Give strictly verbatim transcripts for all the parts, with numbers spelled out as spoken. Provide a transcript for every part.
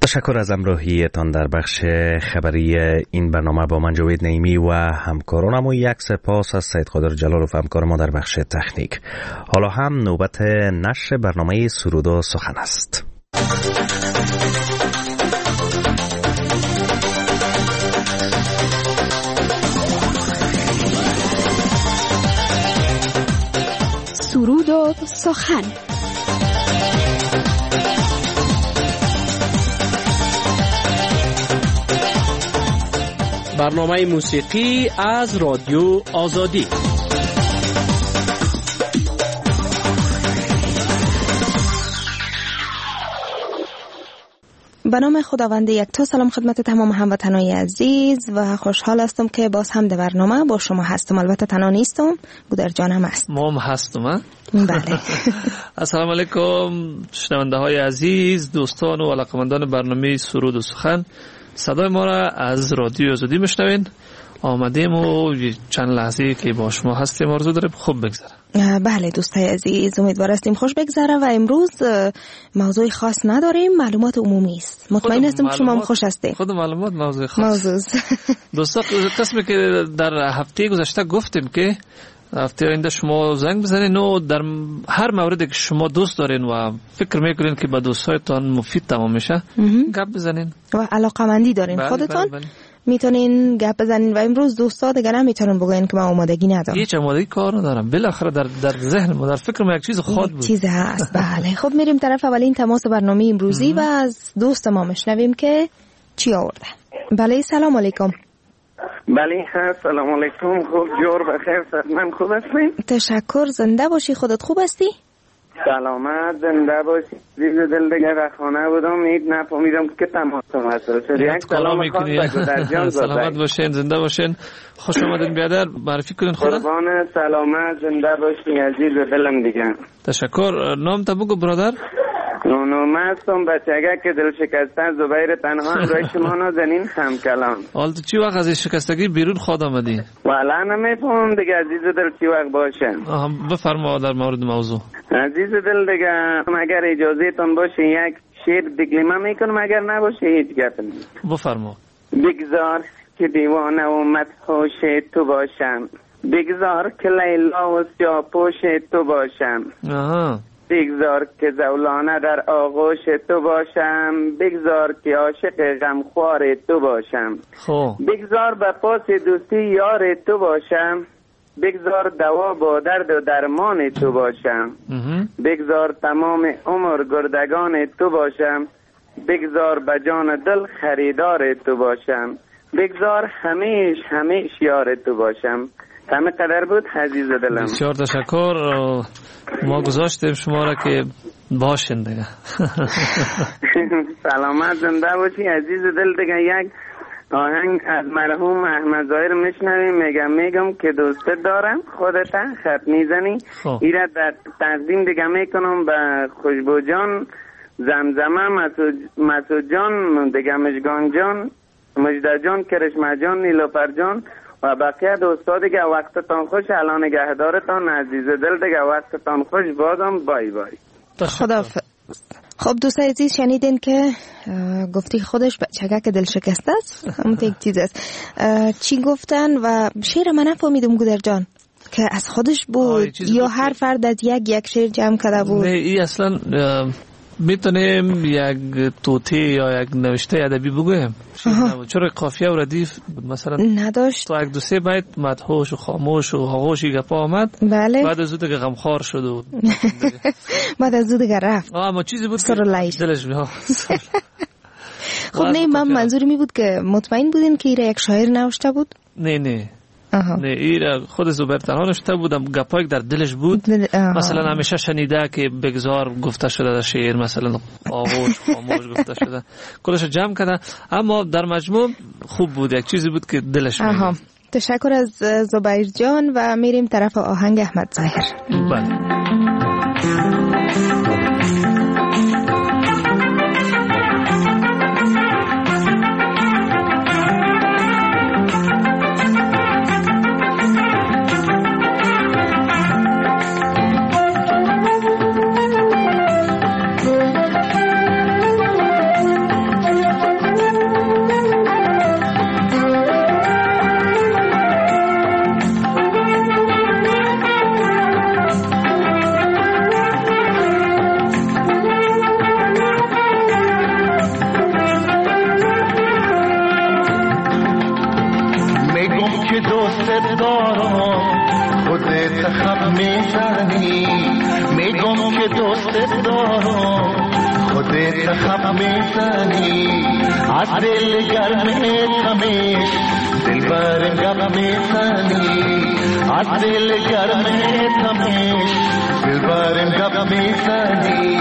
تشکر از همراهیتان در بخش خبری این برنامه. با من جاوید نعیمی و همکارانم و یک سپاس از سید قادر جلالوف همکار ما در بخش تکنیک. حالا هم نوبت نشر برنامه سرود و سخن است. سرود و سخن. برنامه موسیقی از رادیو آزادی. به نام خداوند یکتا. سلام خدمت تمام هموطنان عزیز و خوشحال هستم که باز هم در برنامه با شما هستم. البته تنها نیستم، گودر جانم هست. ما هم هستم. بله. السلام علیکم شنونده های عزیز، دوستان و علاقمندان برنامه سرود و سخن. صدای ما را از رادیو آزادی میشنوین. آمدیم و چند لحظه که با شما هستیم آرزو داریم خوب بگذره. بله دوستای عزیز، امیدوار هستیم خوش بگذره و امروز موضوع خاص نداریم، معلومات عمومی است. مطمئن هستم شما هم خوش هستید. خود معلومات موضوع خاص. موضوع دوستا قسمی که در هفته گذشته گفتیم که هفته آینده شما زنگ بزنین و در هر موردی که شما دوست دارین و فکر میکنین که به دوستایتان مفید تمام میشه گپ بزنین و علاقمندی دارین. بله خودتان بله بله. میتونین گپ بزنین و امروز دوستا دیگه نمیتونن بگن که من آمادگی ندارم. هیچ آمادگی کار ندارم. بالاخره در در ذهن ما در فکر ما یک چیز خود بود. چیز هست. بله. خب میریم طرف اولین تماس برنامه امروزی و از دوست ما میشنویم که چی آورده. بله سلام علیکم. بله سلام علیکم. خوب جور بخیر. من خوب هستین؟ تشکر. زنده باشی. خودت خوب هستی؟ سلامت زنده باشی. زیز دل دیگه در خانه بودم اید نفهمیدم که تماسم هست. یک سلام خاص بگو جان. سلامت باشین، زنده باشین، خوش آمدین بیادر. معرفی کنین خدا. قربان سلامت زنده باشی عزیز دلم دیگه. تشکر. نام تا بگو برادر. نونو مستم بچگه که دل شکستن زبیر تنها روی شما نازنین خم کلام. حال تو چی وقت از این شکستگی بیرون خود آمدی؟ والا نمیفهم دیگه عزیز دل چی وقت باشه. بفرما در مورد موضوع. عزیز دل دیگه اگر اجازه تون باشه یک شعر دیگلیمه میکنم، اگر نباشه هیچ گپ نیست. بفرما. بگذار که دیوانه و مدهوش تو باشم، بگذار که لیلا و سیاپوش تو باشم. آها. بگذار که زولانه در آغوش تو باشم، بگذار که عاشق غمخوار تو باشم. خب بگذار به پاس دوستی یار تو باشم، بگذار دوا با درد و درمان تو باشم. بگذار تمام عمر گردگان تو باشم، بگذار به جان دل خریدار تو باشم، بگذار همیش همیش یار تو باشم. همه قدر بود عزیز دلم. بسیار تشکر. ما گذاشتیم شما را که باشین دیگه. سلامت زنده باشی عزیز دل دیگه. یک آهنگ از مرحوم احمد ظاهر میشنویم. میگم میگم که دوست دارم خودت خط میزنی. ایره در تقدیم دیگه میکنم به خوشبو جان، زمزمه، مسعود جان دیگه، مشگان جان، مجده جان، کرشمه جان، نیلوفر جان و بقیه دوستا دیگه. وقتتان خوش. الان نگهدارتان عزیز دل دیگه. وقتتان خوش. بازم بای بای. خدا ف... خب دوست عزیز شنیدین که گفتی خودش بچگه که دل شکسته است. همون یک چیز است. چی گفتن و شعر من نفهمیدم گودر جان که از خودش بود یا هر فرد از یک یک شعر جمع کرده بود؟ نه ای اصلا میتونیم یک توتی یا یک نوشته ادبی بگویم. چرا قافیه و ردیف مثلا نداشت؟ تو یک دو سه بیت مدهوش و خاموش و آغوشی گپا آمد. بله. بعد از اون دیگه غمخوار شد و بعد از اون دیگه رفت. اما چیزی بود که دلش میاد. خب نه من منظوری می بود که مطمئن بودین که ایره یک شاعر نوشته بود؟ نه نه آها. نه ایره خود زبیر تنها نوشته بودم. گپایی که در دلش بود دل... مثلا همیشه شنیده که بگذار گفته شده در شعر، مثلا آغوش خاموش گفته شده، کلش جمع کرده. اما در مجموع خوب بود، یک چیزی بود که دلش میاد. آها. تشکر از زبیر جان و میریم طرف آهنگ احمد ظاهر. بله. میزنی، میگم که دوست دارم خودت خب میزنی، از دل گرمت همیش دل برم گپ میزنی، از دل گرمت همیش دل برم گپ میزنی.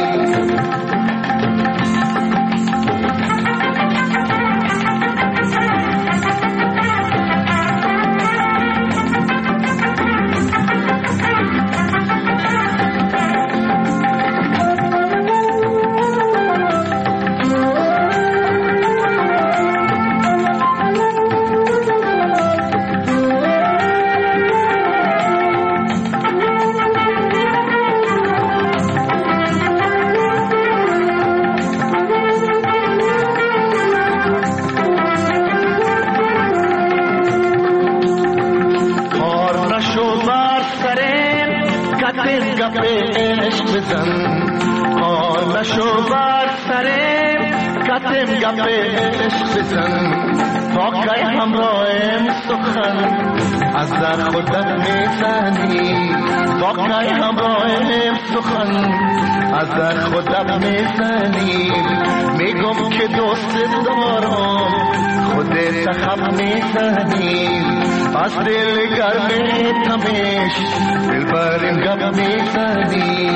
از در خودت میزنی، واقعی همراهم سخن از در خودت میزنی، میگم که دوست دارم خودت خب میزنی، از دل گرمت همیش دل برم گپ میزنی.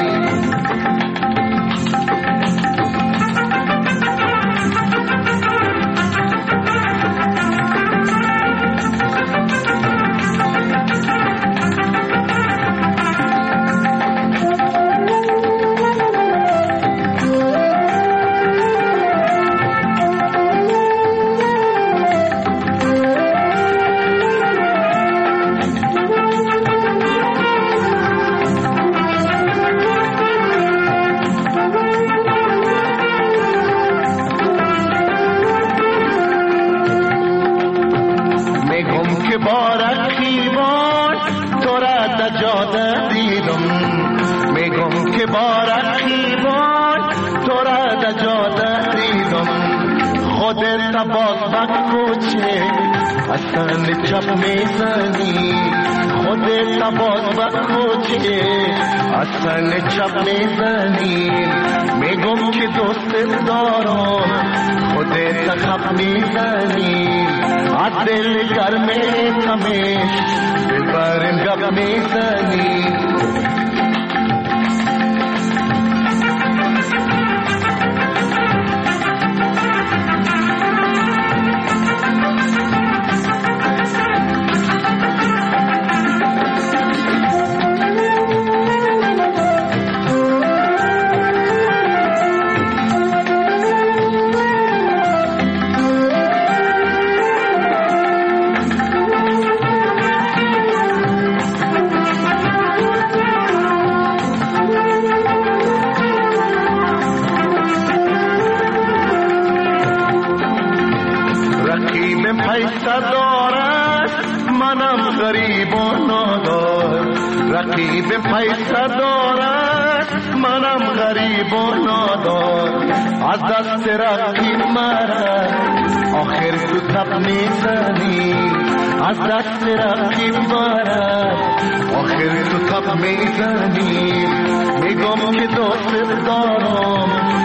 اصلا چپ میزنی، خودت باز بکوچه اصلا چپ میزنی، میگم که دوست دارم خودت خب میزنی، از دل گرمت همیش دل برم گپ میزنی. رقیب پیسه دارد منم غریب و نادار، از دست رقیب مرا آخر تو تب میزنی، از دست رقیب مرا آخر تو تب میزنی، میگم که دوست دارم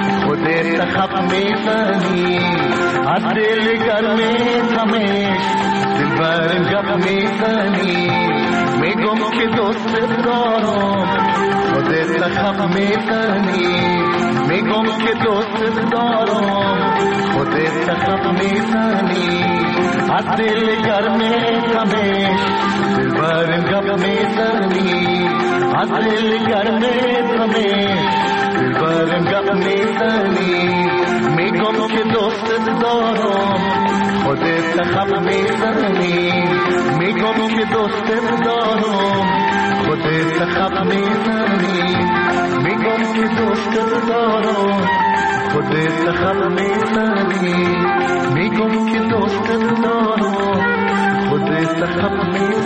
خودت خب میزنی، از دل گرمت همیش دل برم گپ میزنی، میگم که دوست دارم خودت خب میزنی، میگم که دوست دارم خودت خب میزنی، از دل گرمت همیش دل برم گپ میزنی، از دل گرمت همیش دل برم گپ میزنی، میگم که دوست دارم خودت خب میزنی، میگم که دوست دارم خودت خب میزنی، میگم که دوست دارم خودت خب میزنی، میگم که دوست دارم خودت خب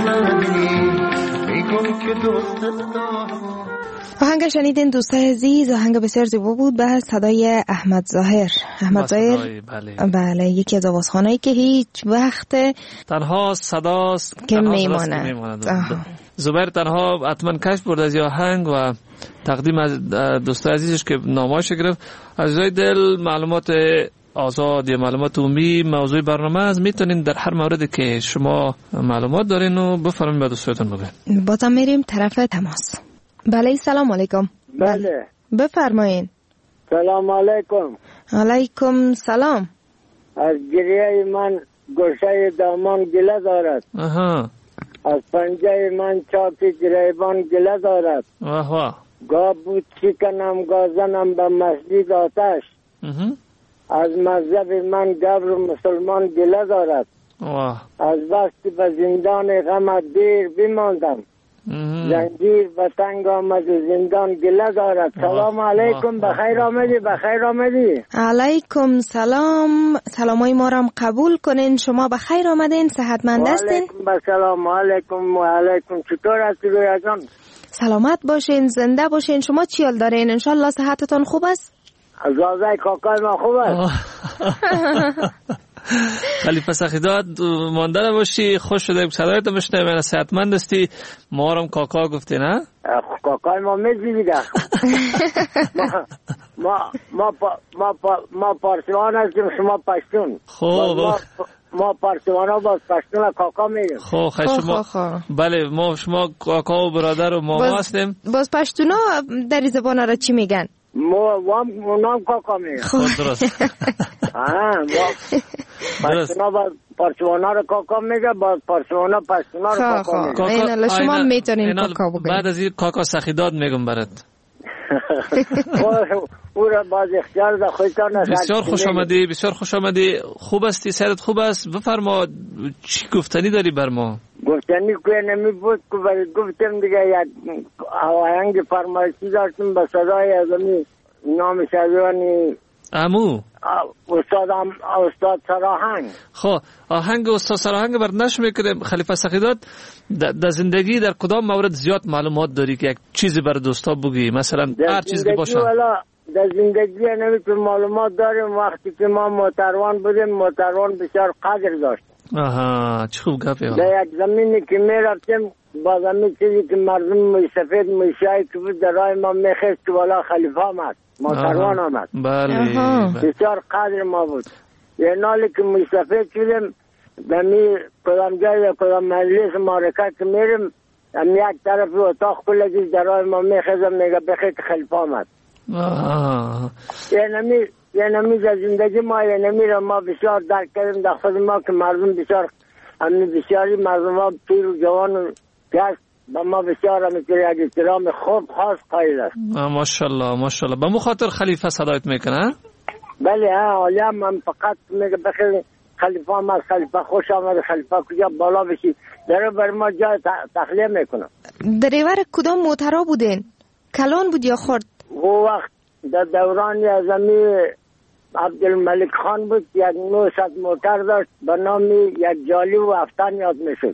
میزنی، میگم که دوست دارم. آهنگ شنیدین دوستای عزیز، آهنگ بسیار زیبا بود به صدای احمد ظاهر. احمد ظاهر بله. بله یکی از آوازخوانایی که هیچ وقت تنها صداست که میماند. زبیر تنها حتما کشف برد از آهنگ و تقدیم از دوستای عزیزش که نامه‌اش گرفت. عزیزای دل، معلومات آزاد یا معلومات عمومی موضوع برنامه است. میتونین در هر موردی که شما معلومات دارین و بفرمایید به دوستاتون بگین. بازم میریم طرف تماس. بله سلام علیکم. بله بفرمایین. سلام علیکم. علیکم سلام. از گریه من گوشه دامان گله دارد. آها. از پنجه من چاپی گریبان گله دارد. واه واه. گاه بود چکنم گازنم به مسجد آتش. از مذهب من گبر مسلمان گله دارد. واه. از بستی به زندان غم دیر بماندم. زنجیر به تنگ آمد زندان گله دارد. سلام علیکم. بخیر آمدی. بخیر آمدی. علیکم سلام. سلامای ما را قبول کنین. شما بخیر آمدین. صحتمند هستین؟ علیکم سلام. علیکم و علیکم. چطور هستی رویا جان؟ سلامت باشین، زنده باشین. شما چی حال دارین؟ انشالله صحتتون خوب است؟ عزازای کاکای ما خوب است. خلیفه سخیداد مانده باشی. خوش شده صدایت بشنویم. من صحتمند هستی. ما هم کاکا گفتی نه؟ کاکای ما میزی دیگه. ما ما ما ما پارسوان هستیم، شما پشتون. خوب ما پارسوان ها باز پشتون کاکا میگیم. خوب خیلی شما. بله ما شما کاکا و برادر و ماما هستیم. باز پشتون ها در زبان را چی میگن؟ ما وام نام کاکا میگن. خود درست. آه ما پشتونا با پارسوانا رو کاکا میگه، با پارسوانا پشتونا رو کاکا میگه. این شما میتونین کاکا بگید. بعد از این کاکا سخیداد میگم برات. او را باز اختیار ده خودتان. بسیار خوش آمدی. بسیار خوش آمدی. خوب هستی؟ صحت خوب است؟ بفرما چی گفتنی داری بر ما؟ گفتنی که نمی بود که برای گفتم دیگه یک آهنگ فرمایشی داشتم به صدای ازمی نام شایانی امو استاد استاد سراهنگ. خب آهنگ استاد سراهنگ بردنش میکنیم. خلیفه سخیداد در زندگی در کدام مورد زیاد معلومات داری که یک چیزی بر دوستا بگی؟ مثلا هر چیزی باشه. در زندگی نمیتون معلومات داریم. وقتی که ما موتروان بودیم موتروان بسیار قدر داشت. آها چه خوب گفتی. در یک زمینی که میرفتیم با زمین چیزی که مردم موی سفید مویشایی که بود در راه ما میخست که والا خلیفه آمد موتروان آمد. بله بسیار قدر ما بود. یه نالی که موی سفید شدیم دمی کدام جای یا کدام مجلس مارکت که میریم هم یک طرف اتاق کلگی در راه ما میخستم میگه بخیر که خلیفه آمد. یه نمی یه نمی در زندگی ما یه نمی را ما بسیار درک کردیم در خود ما که مردم بسیار همین بسیاری مردم ها پیر و جوان و گشت با ما بسیار همیتر یک احترام خوب خاص قایل است. ماشاءالله ماشاءالله. به مخاطر خلیفه صدایت میکنه؟ بله ها. حالا من فقط میگه بخیر خلیفه آمد خلیفه خوش آمد خلیفه کجا بالا بشی در بر ما جای تخلیه میکنم. دریور کدام موترا بودین؟ کلان بود یا خرد؟ او وقت در دوران ازمی عبدالملک خان بود. یک نوصد موتر داشت به نام یک جالی و افتان یاد میشد.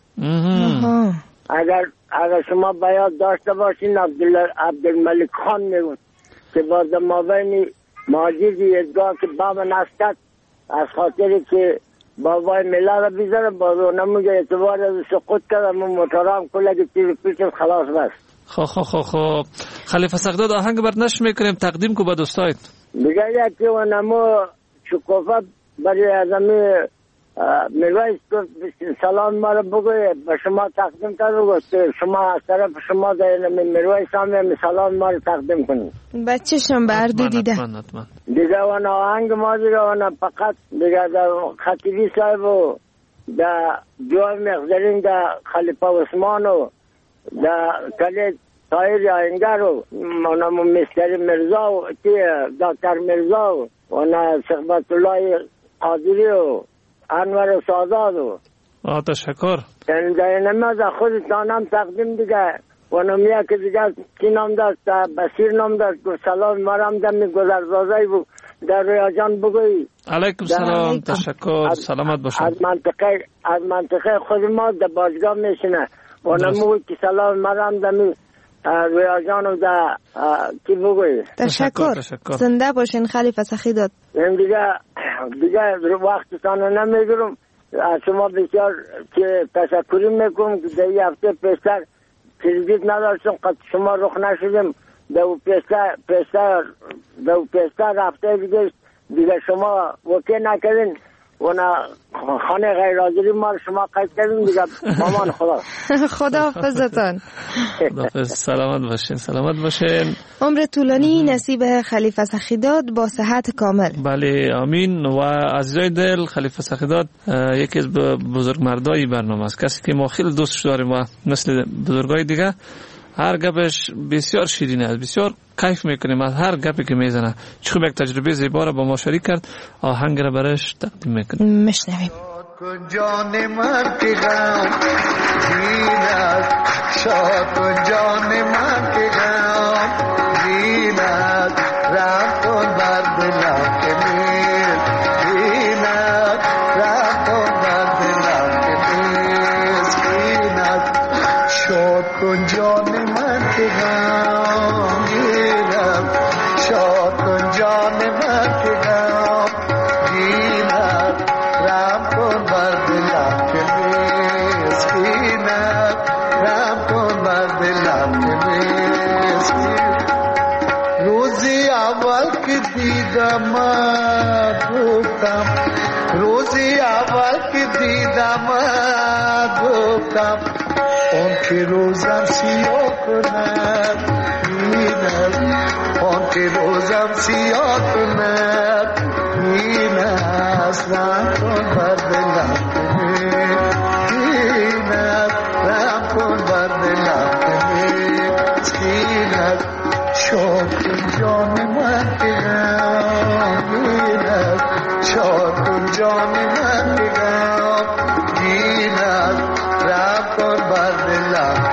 اگر اگر شما بیاد داشته باشین عبدالملک خان میگوید که باز مابین ماجید یزگاه که بام نستد از خاطری که بابای ملا را بیزاره باز او نموگه اعتبار از سقوط کردم و موترام کلگی تیر پیچم خلاص بست. خب خب خب خب خلیفه سخیداد آهنگ بردنش میکنیم. تقدیم کو به دوستایت. دیگه یکی و نمو شکوفه برای ازمی میرویس گفت سلام ما رو بگوی به شما تقدیم کرد و گفت شما از طرف شما در میرویس هم سلام ما رو تقدیم کنید. بچه‌شم بردو دیده دیگه و آهنگ ما دیگه و فقط دیگه در خطیبی صاحب و در جوای مقدرین در خلیفه عثمان و در کلی طایر آینگر و منامو مستر مرزا و دکتر مرزا و و شخبت الله قادری و انور سازاد و آه تشکر. در نماز خودتانم تقدیم دیگه و نمیه که دیگه کی نام داشت بسیر نام داشت گفت سلام مرم دمی گذرزازی بود در ریاجان بگوی. علیکم سلام. تشکر. سلامت باشم. از منطقه از منطقه خود ما در باشگاه میشنه و نموی که سلام مرم دمی ریاجان در کی بگوی. تشکر. زنده باشین خلیفه سخیداد. این دیگه دیگه وقتتان نمیگیرم. از شما بسیار که تشکری میکنم که در یه هفته پیشتر کردیت نداشتم قد شما رخ نشدیم دو پیسته پیسته دو پیسته رفته دیگه دیگه شما وکی نکردین و نه خانه غیر حاضری مال شما قید کردین دیگه مامان خدا خدا حافظتان. سلامت باشین سلامت باشین، عمر طولانی نصیب خلیفه سخیداد با صحت کامل. بله آمین. و عزیزای دل، خلیفه سخیداد یکی از بزرگمردای برنامه است، کسی که ما خیلی دوستش داریم و مثل بزرگای دیگه هر گپش بسیار شیرین است، بسیار کیف میکنیم از هر گپی که میزنه. چون یک تجربه زیبا را با ما شریک کرد، آهنگ را برش تقدیم میکنیم. مشنویم. جان من که غم زینت شاد جان من که غم زینت رفت و بر دلم که میل زینت رفت و بر دلم که میل زینت شاد کن جان من که غم زینت شاد کن جان من که غم زینت رفت کن بر دلم که مسکینت رفت کن بر دلم که مسکینت روزی اول که دیدم گفتم روزی اول که دیدم گفتم اون که روزم سیاه کند اینم اون که روزم سیاه کند این است رم کن بر دلم این است رم کن بر دلم این است شاد کن جان من که غم این است شاد کن جان من که غم این است رم کن بر دلم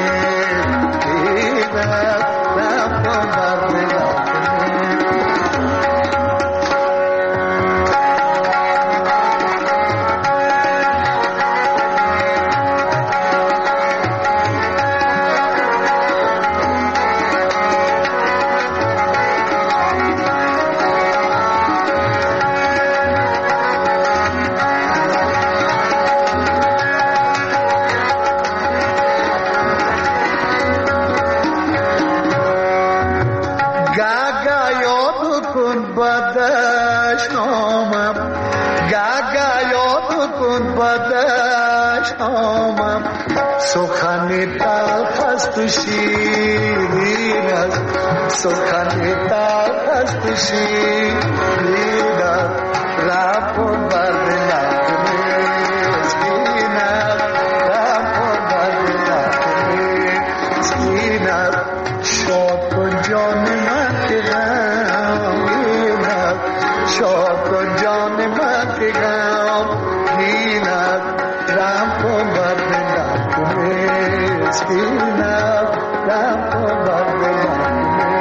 این است رم کن بر دلم سخن تلخ است و شیرین است سخن تلخ است و شیرین است رم کن بر دلم مسکین است رم کن بر دلم مسکین است شاد کن جان من که غمگین است شاد کن جان من که غمگین است رم کن بر دلم مسکین است رم کن بر دلم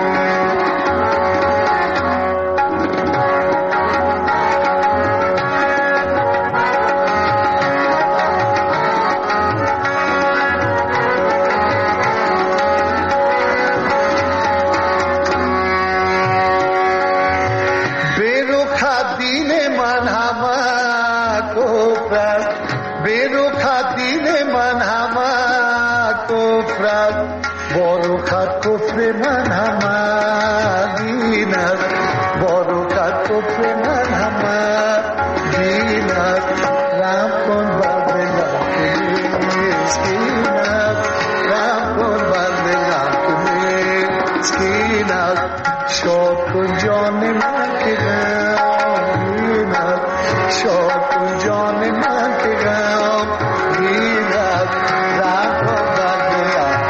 کفر من همه دین است باروکت کفر من همه دین است رم کن بر دلم که مسکین است رم کن بر دلم که مسکین است شاد کن جان من که غمگین است شاد کن جان من که غمگین است رم کن بر دلم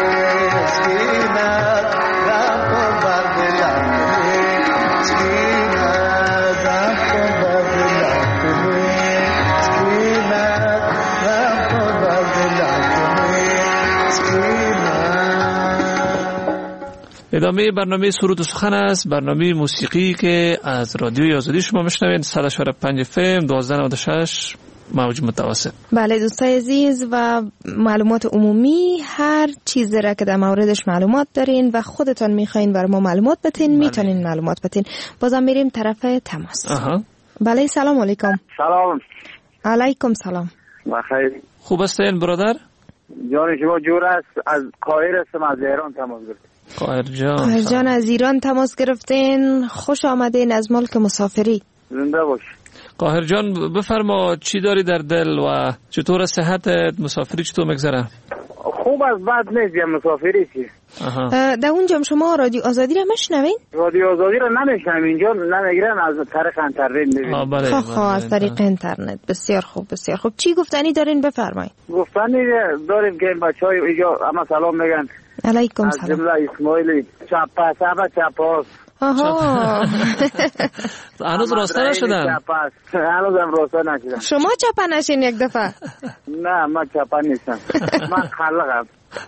ادامه برنامه سرود و سخن است، برنامه موسیقی که از رادیوی آزادی شما میشنوید صد و چهار و پنج اف ام دوازده نود و شش موج متوسط. بله دوستای عزیز، و معلومات عمومی هر چیزی را که در موردش معلومات دارین و خودتان میخواین بر ما معلومات بتین میتونین معلومات بتین. بازم میریم طرف تماس. آها. بله سلام علیکم. سلام. علیکم سلام. بخیر. خوب هستین برادر؟ جان شما جور است. از قاهره هستم، از ایران تماس گرفتم. قاهر جان قاهر جان از ایران تماس گرفتین. خوش آمدین از ملک مسافری. زنده باش. قاهر جان بفرما چی داری در دل و چطور صحتت؟ مسافری چطور میگذره؟ خوب از بد نیست یا مسافری چی؟ در اونجا شما رادیو آزادی را مشنوین؟ رادیو آزادی را نمیشنم اینجا، نمیگیرن از طریق اینترنت میبینیم. بله خواه خواه از طریق اینترنت. بسیار خوب بسیار خوب. چی گفتنی دارین بفرمایید؟ گفتنی داریم که بچه های اینجا اما سلام میگن. علیکم سلام. از جمله اسماعیلی چپا چپا چپاس. آها هنوز راسته نشدن؟ هنوز هم راسته نشدن. شما چپا نشین یک دفعه؟ نه من چپا نیستم، من خلقم.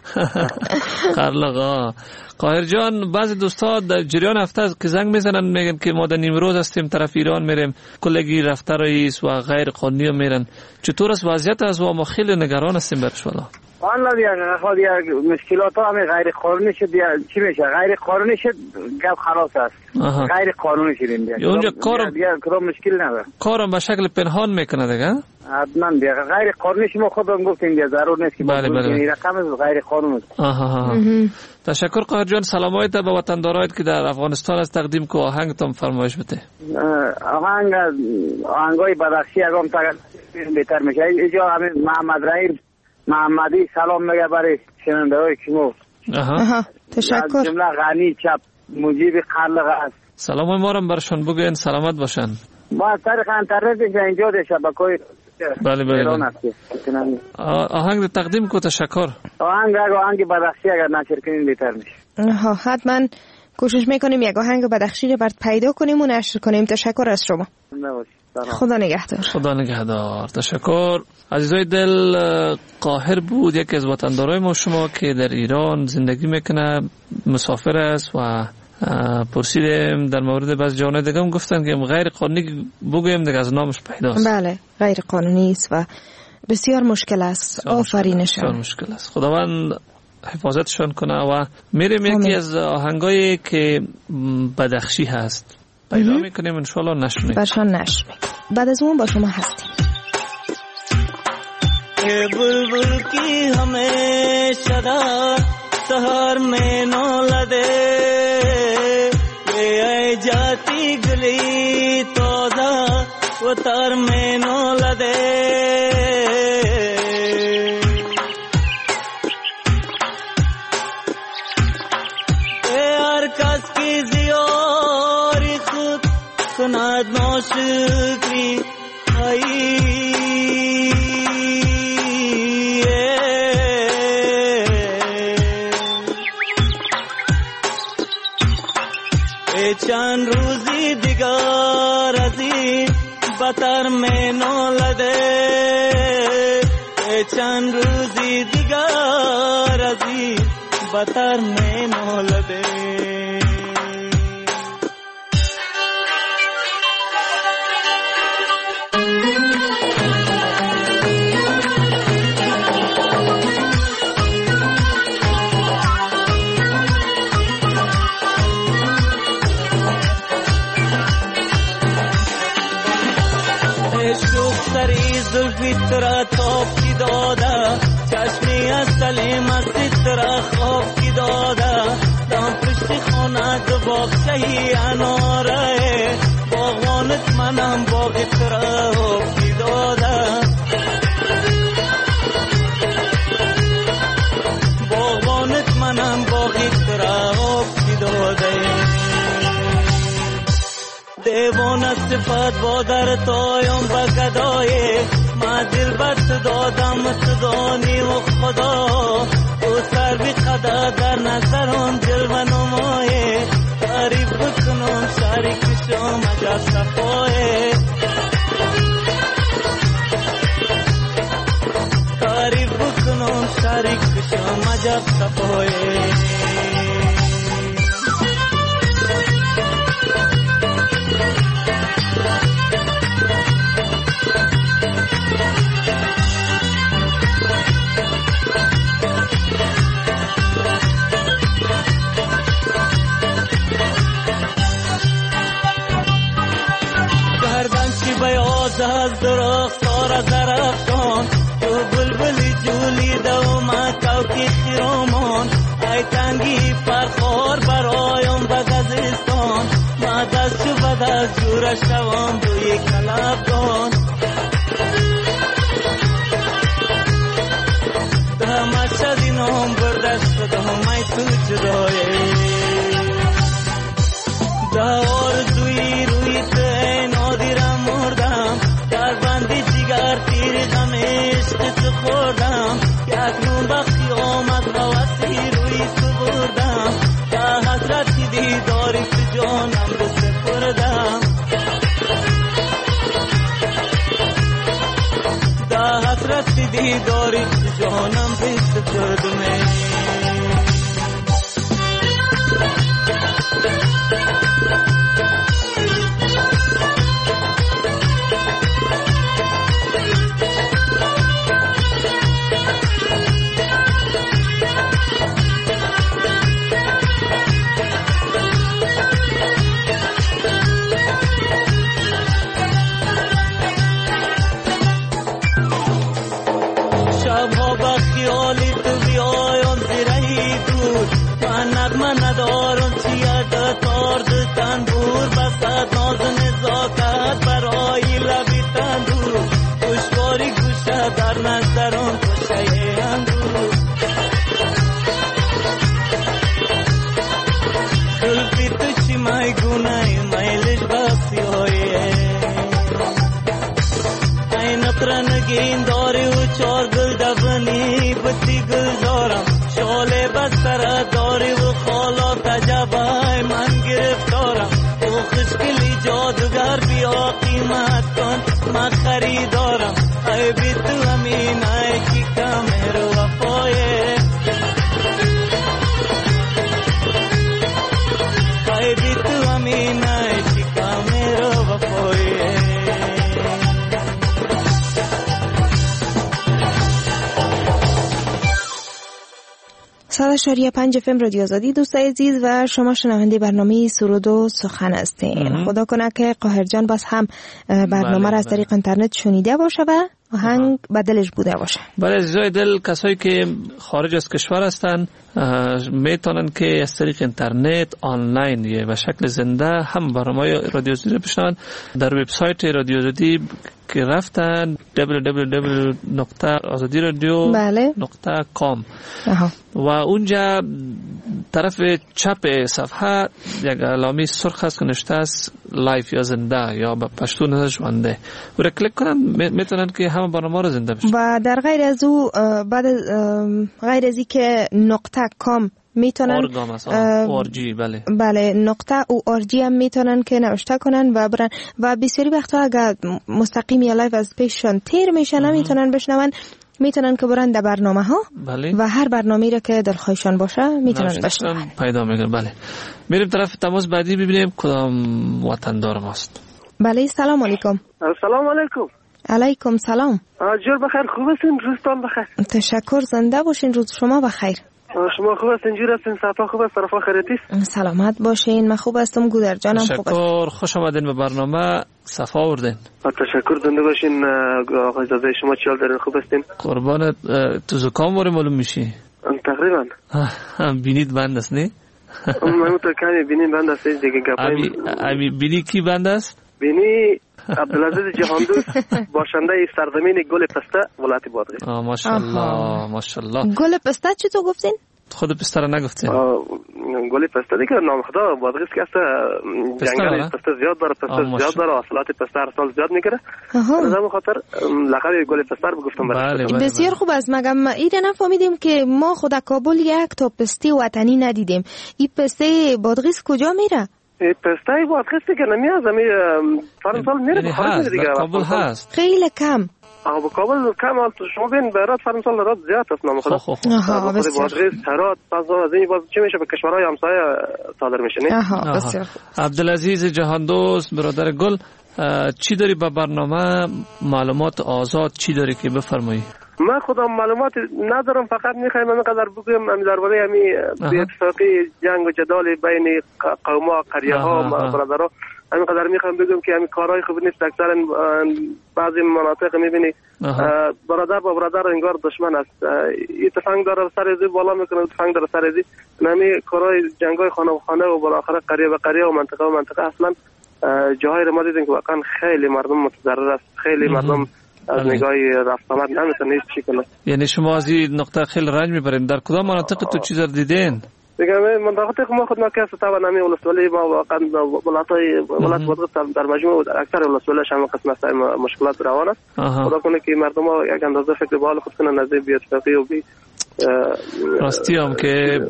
خلقا. قاهر جان بعضی دوستا در جریان هفته که زنگ میزنن میگن که ما در نیمروز هستیم طرف ایران میریم، کلگی رفته رئیس و غیر قانونی میرن. چطور است وضعیت از و ما خیلی نگران هستیم برش والا. والا دیگه خود دیگه مشکلات ها همه غیر قانونی شد. چی میشه غیر قانونی شد گپ خلاص است. غیر قانونی شدیم دیگه اونجا کارم دیگه کدام مشکل نداره. کارم به شکل پنهان میکنه دیگه. حتما دیگه غیر قانونی شما خودم گفتین دیگه ضرور نیست که بله بله رقم غیر قانونی است. آها تشکر قاهر جان. سلامایت به وطندارایت که در افغانستان از تقدیم کو آهنگتون فرمایش بده. آهنگ آهنگای بدخشی اگم تقدیم بهتر میشه. اینجا همین محمد رحیم محمدی سلام میگه برای شنونده های شما. آها تشکر. از جمله غنی چپ مجیب خلق است. سلام ما رو برشون بگین سلامت باشن. ما از طریق اینترنت اینجا در شبکه‌های بله بله آهنگ تقدیم کو. تشکر. آهنگ آهنگ بدخشی اگر نشر کنین بهتر میشه. ها حتما کوشش میکنیم یک آهنگ بدخشی رو برات پیدا کنیم و نشر کنیم. تشکر از شما. خدا نگهدار. خدا نگهدار. تشکر. عزیزای دل قاهر بود، یکی از وطندارای ما شما که در ایران زندگی میکنه، مسافر است و پرسیدیم در مورد بعض جاهای دیگه هم گفتن که غیر قانونی بگویم دیگه از نامش پیداست. بله غیر قانونی است و بسیار مشکل است. آفرینشان بسیار مشکل است. خداوند حفاظتشان کنه. و میریم یکی از آهنگایی که بدخشی هست پیدا میکنیم انشالله نشر میکنیم برشان نشر میکنیم. بعد از اون با شما هستیم. ये बुलबुल की हमेशा सहर में नो लदे ये आई जाती गली तोदा वो तार में नो लदे ये हर कस की जियोरी खुद सुनाद नौश की आई چند روزی دیگر ازی بطر میں نو لده چند روزی دیگر ازی بطر میں نو لده زلفی ترا توب کی دادا چشمی از سلیم از ترا خواب کی دادا دام پشت خونه دو باغ شهی اناره باغوانت منم باغ ترا خواب کی دادا باغوانت منم باغ ترا خواب کی دادا دیوانه صفت با در تایم بگدایه ما دل بست دادم صدانی و خدا تو سر بی خدا در نظرم دل و نمایه تعریف بکنم شریک شم اگر صفایه تعریف بکنم شریک شم اگر صفایه از درخت سارا درختان تو بلبلی جولی دو من رسیدی داری تو جانم به سپردم دا حسرت رسیدی داری تو جانم به سپردم شبها با خیالی تو بیایم زیرهی دور من نغمه ندارم چیه ده تارد تنبور بسد ناز نزاکت برای لبی تندور دشواری گوشه در نظرم کشه اندور کلپی تو چی میگونه میلش بخشی هایه نگین داری و چار گل دفنی بطی گل دارم شاله بستر داری و خالا تجبای من گرفتارم تو خشکلی جادوگر بیا قیمت کن من خریدارم ای بی تو همین ای کی کمر وفایه ای بی تو همین ای کی کمر وفایه صد اشاری پنج اف ام رادیو آزادی دوستای عزیز و شما شنونده برنامه سرود و سخن هستین. خدا کنه که قاهر جان باز هم برنامه را از طریق اینترنت شنیده باشه و آهنگ به دلش بوده باشه. بله عزیزای دل، کسایی که خارج از کشور هستن میتونن که از طریق اینترنت آنلاین و شکل زنده هم برنامه رادیو آزادی رو بشنون در وبسایت رادیو آزادی که رفتن دبلیو دبلیو دبلیو نقطه آزادی رادیو نقطه کام و اونجا طرف چپ صفحه یک علامه سرخ هست که نوشته است لایف یا زنده یا به پشتو نزدش ونده و را کلیک کنن میتونن که همه برنامه رو زنده بشن. و در غیر از او بعد غیر از این که نقطه کام میتونن اورجی بله بله نقطه او اورجی هم میتونن که نوشته کنن و برن و بسیاری وقتا اگر مستقیم یا لایو از پیششان تیر میشن میتونن بشنون میتونن که برن در برنامه ها بله. و هر برنامه‌ای را که دلخواهشان باشه میتونن بشنون پیدا میکنن. بله میریم طرف تماس بعدی ببینیم کدام وطندار ماست. بله سلام علیکم. سلام علیکم. علیکم سلام. جور بخیر، خوب هستین؟ روزتان بخیر. تشکر، زنده باشین، روز شما بخیر. شما خوب هستین؟ جور هستین؟ صحبت خوب است؟ طرفا خیرتی؟ سلامت باشین، من خوب هستم، گودر جانم خوب است. تشکر، خوش آمدین به برنامه، صفا آوردین. تشکر، زنده باشین. آقای زاده شما چیال دارین؟ خوب هستین؟ قربانت. تو زکام واره معلوم میشی؟ تقریبا. بینید بند است نه؟ من تو کمی بینید بند است دیگه گپای. امی بینی کی بند است؟ بینی عبدالعزیز جهاندوست باشنده سرزمین گل پسته ولایت بادغیس. آه ماشاءالله ماشاءالله. گل پسته چی تو گفتین؟ خود پسته را نگفتین. گل پسته دیگه نام خدا بادغیس که است، جنگل پسته زیاد داره، پسته زیاد داره، حاصلات پسته هر سال زیاد میگیره. از همین خاطر لقب گل پسته رو گفتم برای. بله بسیار خوب است. مگم ایده نفهمیدیم که ما خود کابل یک تا پسته وطنی ندیدیم. این پسته بادغیس کجا میره؟ پسته بادغیس دیگه نمیاد، زمین فرنسال میره به خارج دیگه. کابل هست خیلی کم. آها کابل کم است. شما ببین برات فرنسال رات زیاد است نام خدا. آها بسیار. بادغیس هرات باز از این باز چه میشه به کشورهای همسایه صادر میشه نه؟ آها بسیار. عبدالعزیز جهاندوست برادر گل، چی داری به برنامه معلومات آزاد چی داری که بفرمایی؟ من خودم معلومات ندارم، فقط میخوایم همینقدر بگویم درباره همین اتفاقی جنگ و جدال بین قوم‌ها، قریه‌ها، برادرها همینقدر میخوایم بگم که همین کارهای خوب نیست. اکثرا بعضی مناطق میبینی برادر با برادر انگار دشمن است. این تفنگ داره سر ازی بالا میکنه، تفنگ داره سر ازی. همین کارهای جنگای خانه و خانه و بالاخره قریه و قریه و منطقه و منطقه اصلا جاهای رو ما دیدیم که واقعا خیلی مردم متضرر است، خیلی مردم از نگاه رفت آمد نمیتونه هیچ چی کنه. یعنی شما از این نقطه خیلی رنج میبرین. در کدام مناطق تو چیز رو دیدین؟ دیگه منطقه ما خود نکاس طبعا نمی ولسوالی ما واقعا ولایت‌های ولایت بادغیس در مجموع در اکثر ولسوالی‌ها هم قسم است مشکلات روان است. خدا کنه که مردم ها یک اندازه فکر به حال خود کنن، از بی اتفاقی و بی راستی هم که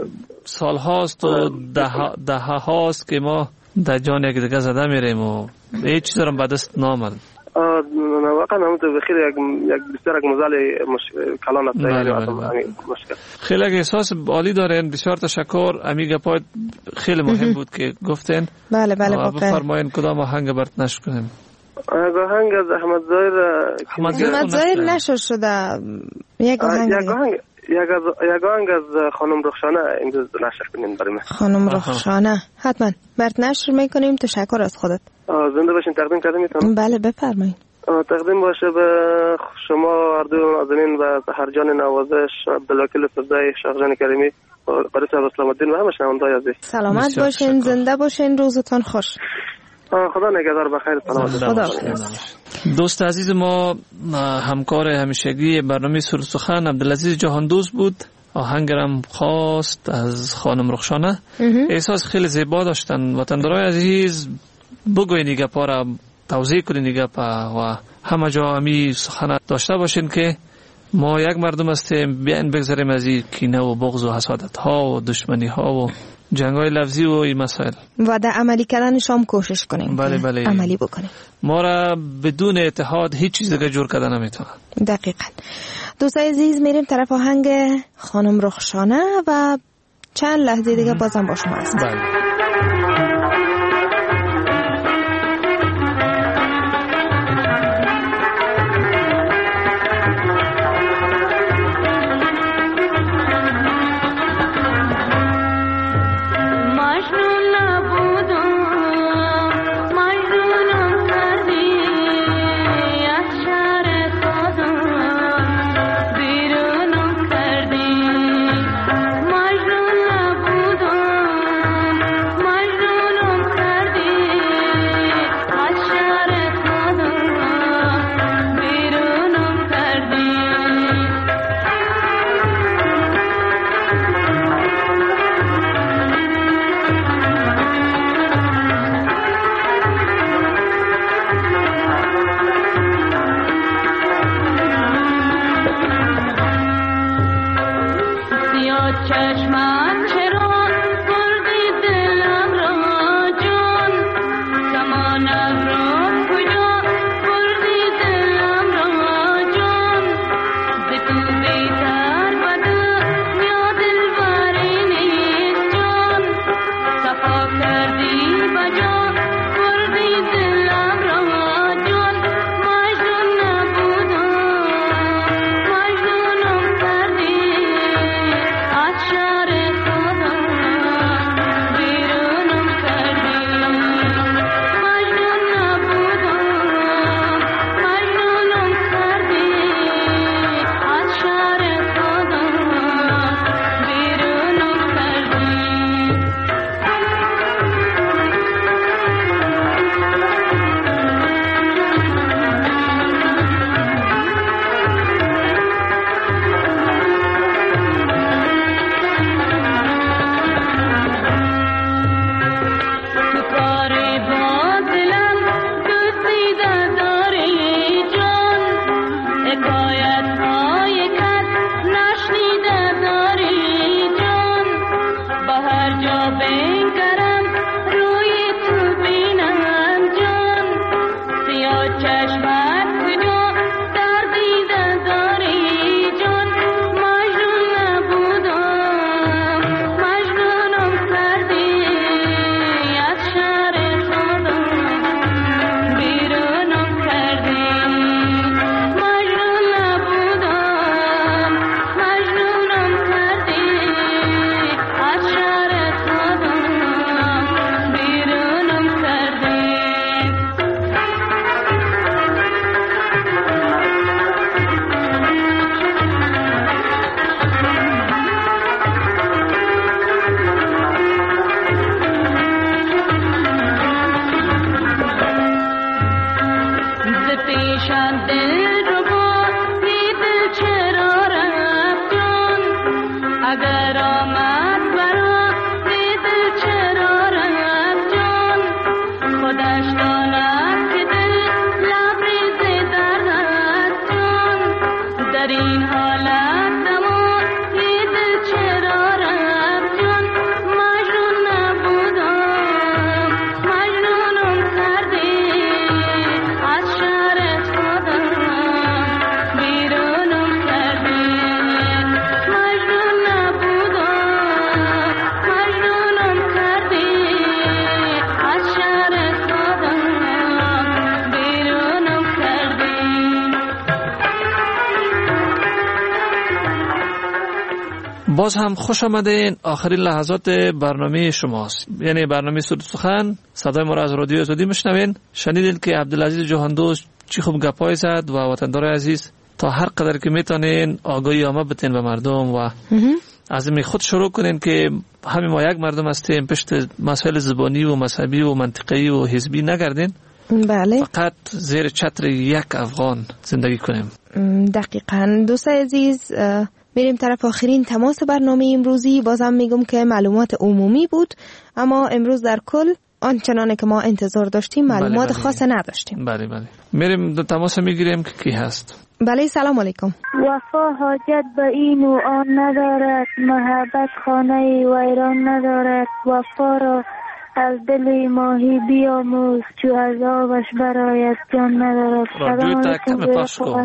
سال هاست و ده, ده هاست که ما در جان یک دیگه زده میریم و هیچ چیز رو به دست نامد. واقعا همونطور بخیر یک یک بسیار یک مزال کلان است یعنی مشکل خیلی احساس عالی دارین. بسیار تشکر. امی گپای خیلی مهم بود که گفتین. بله بله واقعا. بفرمایید کدام آهنگ برات نشر کنیم؟ آهنگ از احمد ظاهر احمد ظاهر نشر شده. یک آهنگ یک آهنگ یک از یک آهنگ از خانم رخشانه امروز نشر کنین برای من. خانم رخشانه حتما برات نشر میکنیم. تشکر از خودت. زنده باشین. تقدیم کردم میتونم؟ بله بفرمایید. تقدیم باشه به شما اردو نازنین و سحرجان نوازش، عبدالوکیل فضای، شاهجان کریمی، قاری صاحب اسلام الدین و همه شنونده‌های عزیز. سلامت باشین، زنده باشین، روزتون خوش. خدا نگهدار. بخیر. سلامت. خدا. دوست عزیز ما همکار همیشگی برنامه سرود سخن عبدالعزیز جهاندوست بود. آهنگرم خواست از خانم رخشانه. احساس خیلی زیبا داشتن. وطندارای عزیز بگوین دیگه پارا توضیح کنین دیگه پا و همه جا همی سخن داشته باشین که ما یک مردم هستیم. بیاین بگذاریم از این کینه و بغض و حسادت ها و دشمنی ها و جنگ های لفظی و این مسائل و در عملی کردنش هم کوشش کنیم. بله بله. عملی بکنیم. ما را بدون اتحاد هیچ چیز دیگه جور کردن نمیتونه. دقیقاً. دوستای عزیز میریم طرف آهنگ خانم رخشانه و چند لحظه دیگه بازم با شما هستیم. بله. باز هم خوش آمدین. آخرین لحظات برنامه شماست، یعنی برنامه سرود سخن. صدای ما را از رادیو آزادی میشنوین. شنیدین که عبدالعزیز جهاندوست چی خوب گپای زد و وطندار عزیز تا هر قدر که میتونین آگاهی عامه بتین به مردم و از این خود شروع کنین که همین ما یک مردم هستیم، پشت مسائل زبانی و مذهبی و منطقی و حزبی نگردین. بله. فقط زیر چتر یک افغان زندگی کنیم. دقیقاً. دوستای عزیز، میریم طرف آخرین تماس برنامه امروزی. بازم میگم که معلومات عمومی بود، اما امروز در کل آنچنانه که ما انتظار داشتیم معلومات بله بله. خاص نداشتیم. بله بله. میریم تماس میگیریم که کی هست. بله، سلام علیکم. وفا حاجت به این و آن ندارد، محبت خانه ویران ندارد. وفا را از دل ماهی بیاموز، چو از آبش برایت جان ندارد. رادیو تکم پاس کن.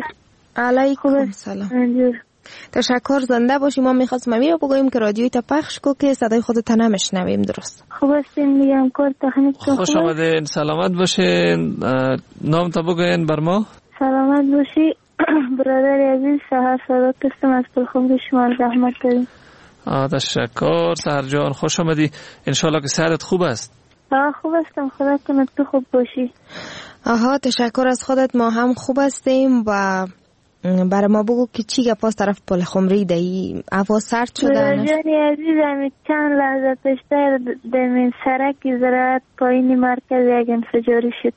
علیکم سلام. تشکر، زنده باشی. ما میخواستم امی رو بگویم که رادیوی تا پخش کو که صدای خودت نمیشنویم. درست؟ خوب هستین میگم کار تکنیک تو خوش آمدین. سلامت باشین. نام تا بگوین بر ما. سلامت باشی برادر عزیز. سهر سادات هستم از پلخمر شما. زحمت داریم. تشکر سهر جان، خوش آمدی. انشالله که صحتت خوب است. آه خوب هستم، خدا کنه تو خوب باشی. آها تشکر از خودت. ما هم خوب هستیم و برای ما بگو که چی گپاس طرف پل خمری دهی هوا سرد شده. برادر عزیزم چند لحظه پیشتر در سرک زراعت پایین مرکز یک انفجاری شد.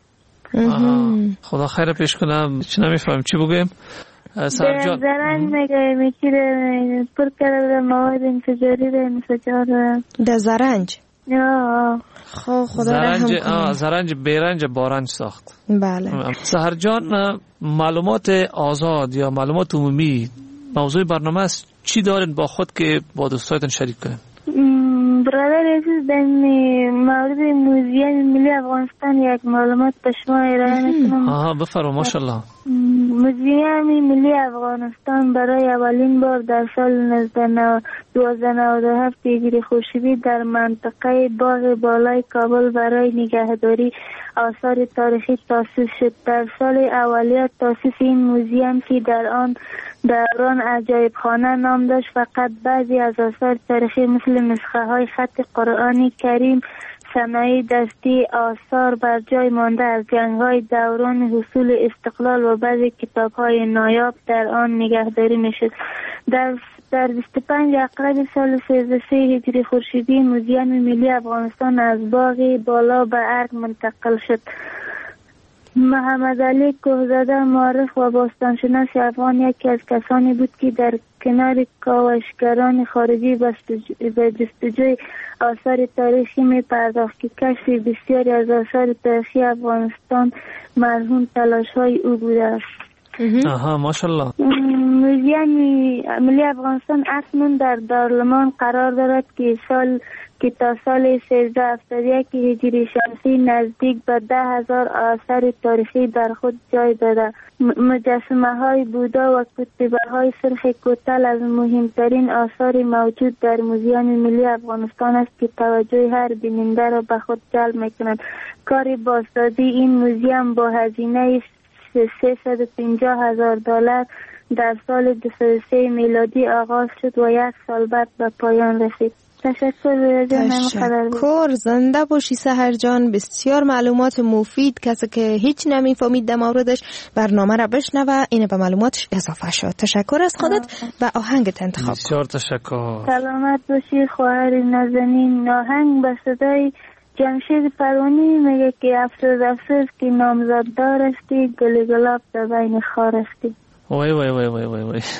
خدا خیر پیش کنم. چی نمیفهم چی بگویم. سهر جان زرنج میگه میگیره پر کرده مواد انفجاری ده انفجار ده زرنج. آه خب خدا رحم کنه. زرنج بیرنج بارنج ساخت. بله. سهر جان، معلومات آزاد یا معلومات عمومی موضوع برنامه است. چی دارین با خود که با دوستایتون شریک کنین؟ برادر عزیز، در مورد موزیم ملی افغانستان یک معلومات به شما ارائه میکنم. آها بفرما. ماشاءالله. موزیم ملی افغانستان برای اولین بار در سال هزار و دویست و نود و هفت هجری خورشیدی در منطقه باغ بالای کابل برای نگهداری آثار تاریخی تأسیس شد. در سال اولیه تأسیس این موزیم که در آن دوران عجایب خانه نام داشت، فقط بعضی از آثار تاریخی مثل نسخه های خط قرآن کریم، صنایع دستی، آثار بر جای مانده از جنگ های دوران حصول استقلال و بعضی کتاب های نایاب در آن نگهداری میشد. در در بیست و پنج اکتبر سال سیزده و سه هجری خورشیدی موزیم ملی افغانستان از باغ بالا به ارگ منتقل شد. محمد علی کوهزاده، معرف و باستانشناس افغان، یکی از کسانی بود که در کنار کاوشگران خارجی به جستجوی آثار تاریخی می پرداخت که کشف بسیاری از آثار تاریخی افغانستان مرهون تلاش های او بوده است. آها ماشاءالله. موزیم ملی افغانستان اکنون در دارالمان قرار دارد که سال که تا سال سیزده و هفتاد و یک هجری شمسی نزدیک به ده هزار آثار تاریخی در خود جای داده. مجسمه های بودا و کتیبه های سرخ کوتل از مهمترین آثار موجود در موزیم ملی افغانستان است که توجه هر بیننده را به خود جلب می‌کند. کار بازسازی این موزیم با هزینه سیصد و پنجاه هزار دلار در سال دو هزار و سه میلادی آغاز شد و یک سال بعد به پایان رسید. تشکر. تشکر. زنده باشی سهر جان. بسیار معلومات مفید. کسی که هیچ نمیفهمید در موردش برنامه را بشنوه، اینه به معلوماتش اضافه شد. تشکر از خودت و آهنگت انتخاب. بسیار تشکر. سلامت باشی خواهر نازنین. آهنگ به صدای جمشید پروانی میگه که افسوس افسوس که نامزد دار استی، گل گلاب در بین خار استی. وای وای وای وای وای وای.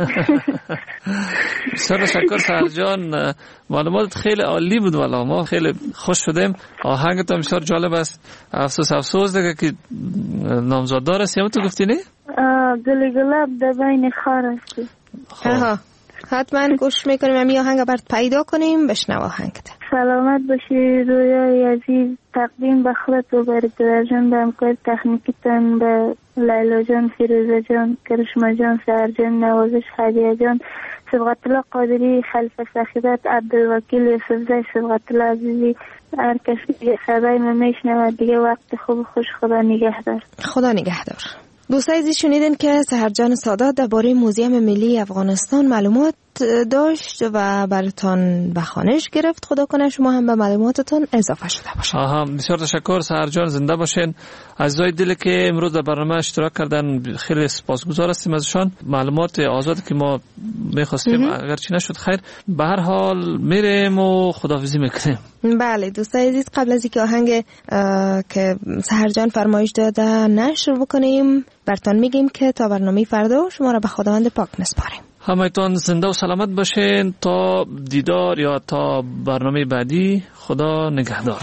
بسیار تشکر سهر جان، معلومات خیلی عالی بود والا، ما خیلی خوش شدیم. آهنگت هم بسیار جالب است. افسوس افسوس دیگه که نامزد دار استی، هم تو گفتی نه؟ گل گلاب در بین خار استی. آها حتما گوش میکنیم. امی آهنگ برات پیدا کنیم. بشنو آهنگت. سلامت باشی رویای عزیز. تقدیم به خودت و برادر جان، به همکار تکنیکیتان، به لیلا جان، فیروزه جان، کرشما جان، سهر جان، نوازش، هدیه جان، صبغت الله قادری، خلیفه سخیدت، عبدالوکیل یوسفزای، صبغت الله عزیزی، هر کسی که صدای ما میشنود دیگه وقت خوب خوش. خدا نگهدار. خدا نگهدار. دوستای عزیز، شنیدین که سهر جان سادات درباره موزیم ملی افغانستان معلومات داشت و براتان بخوانش گرفت. خدا کنه شما هم به معلوماتتون اضافه شده باشه. آها، بسیار تشکر. سحر جان زنده باشین. عزیزای دل که امروز در برنامه اشتراک کردن خیلی سپاسگزار هستیم ازشان. معلومات آزادی که ما می‌خواستیم اگرچه نشد خیر، به هر حال میریم و خداحافظی میکنیم. بله دوستای عزیز، قبل از اینکه آهنگ که سحر جان فرمایش داده نشر بکنیم براتون میگیم که تا برنامه فردا شما را به خداوند پاک نسپاریم. همتون زنده و سلامت باشین تا دیدار یا تا برنامه بعدی. خدا نگهدار.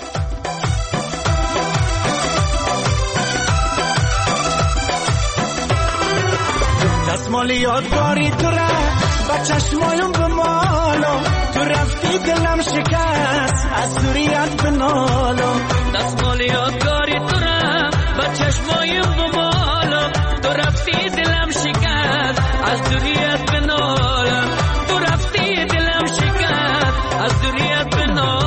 دستمال یادگاری تو را با چشمایم بمالم، تو رفتی دلم شکست از دوریت بنالم. دستمال یادگاری تو را با چشمایم بمالم، تو رفتی دلم شکست از دوریت بنالم. تو رفتی دلم شکست از دوریت بنالم.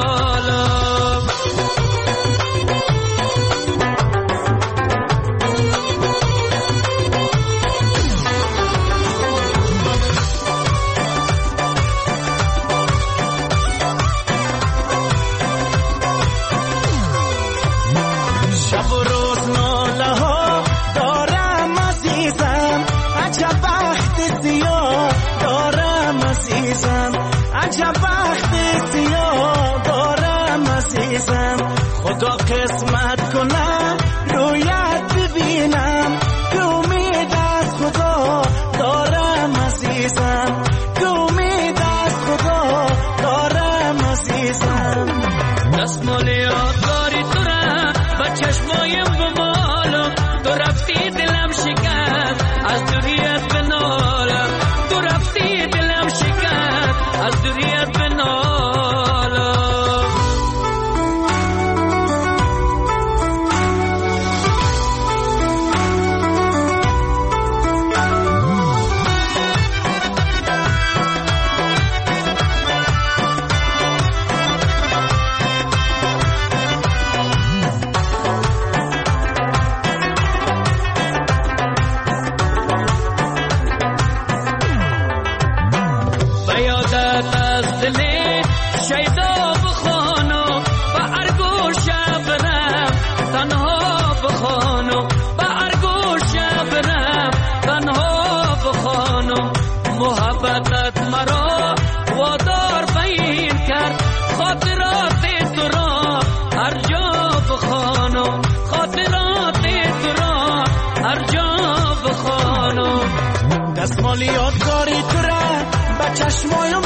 شب و روز ناله ها دارم عزیزم، عجب وقت سیاه دارم عزیزم، عجب وقت سیاه دارم عزیزم. خدا قسمت کنه رویت ببینم، که امید از خدا دارم عزیزم، که امید از خدا دارم عزیزم. دستمال یادگاری تو را با چشمایم بمالم، تو رفتی دلم شکست از دوریت بنالم. تو رفتی دلم شکست از دوریت بنالم. شیدا بخوانو با ارگوش برم تنها بخوانو، با ارگوش برم تنها بخوانو. محبتت مرا وادار بین کرد، خاطرات تو را هر جا بخوانو، خاطرات تو را هر جا بخوانو. دستمال یادگاری تو را با چشمایم